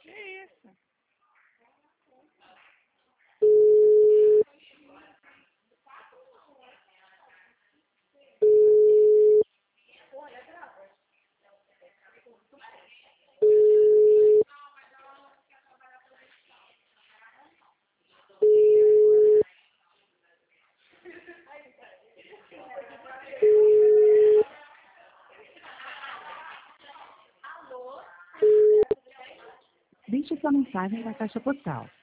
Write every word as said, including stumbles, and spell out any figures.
Que isso? Deixe sua mensagem na caixa postal